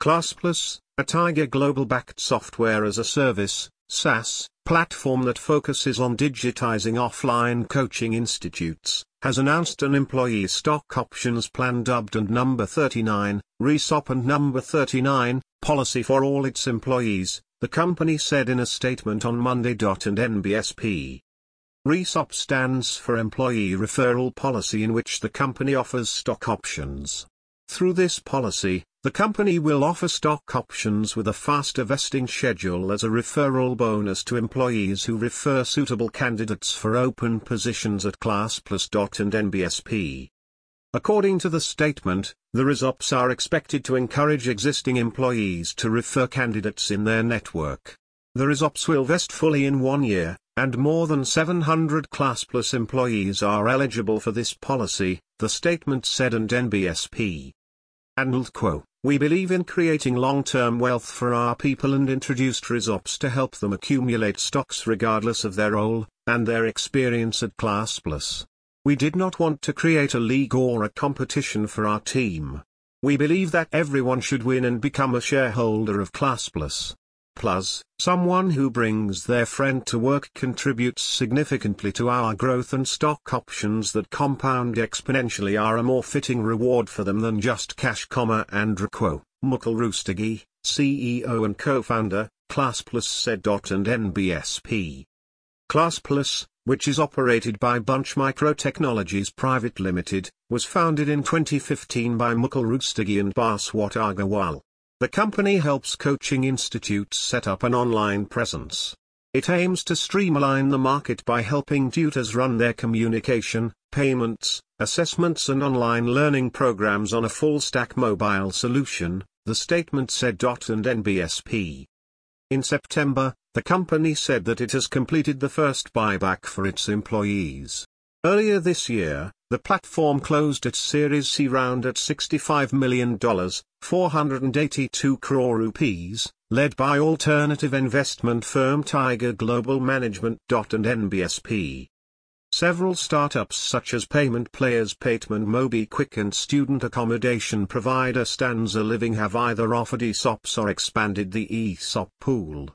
ClassPlus, a Tiger Global-backed software as a service, SaaS, platform that focuses on digitizing offline coaching institutes, has announced an employee stock options plan dubbed and number 39, RESOP and number 39, policy for all its employees, the company said in a statement on Monday. And NBSP. RESOP stands for Employee Referral Policy, in which the company offers stock options. Through this policy, the company will offer stock options with a faster vesting schedule as a referral bonus to employees who refer suitable candidates for open positions at ClassPlus. And NBSP. According to the statement, the RESOPs are expected to encourage existing employees to refer candidates in their network. The RESOPs will vest fully in 1 year, and more than 700 ClassPlus employees are eligible for this policy, the statement said. And NBSP. And quote, "We believe in creating long-term wealth for our people and introduced RESOPs to help them accumulate stocks regardless of their role and their experience at ClassPlus. We did not want to create a league or a competition for our team. We believe that everyone should win and become a shareholder of ClassPlus. Plus, someone who brings their friend to work contributes significantly to our growth, and stock options that compound exponentially are a more fitting reward for them than just cash." Andrew Kuo, Mukul Roostegui, CEO and co-founder, ClassPlus said. And NBSP. ClassPlus, which is operated by Bunch Microtechnologies Private Limited, was founded in 2015 by Mukul Roostegui and Baswat Agarwal. The company helps coaching institutes set up an online presence. It aims to streamline the market by helping tutors run their communication, payments, assessments and online learning programs on a full-stack mobile solution, the statement said. And NBSP. In September, the company said that it has completed the first buyback for its employees. Earlier this year, the platform closed its Series C round at $65 million, 482 crore rupees, led by alternative investment firm Tiger Global Management. And NBSP. Several startups such as payment players Paytm, MobiKwik and student accommodation provider Stanza Living have either offered ESOPs or expanded the ESOP pool.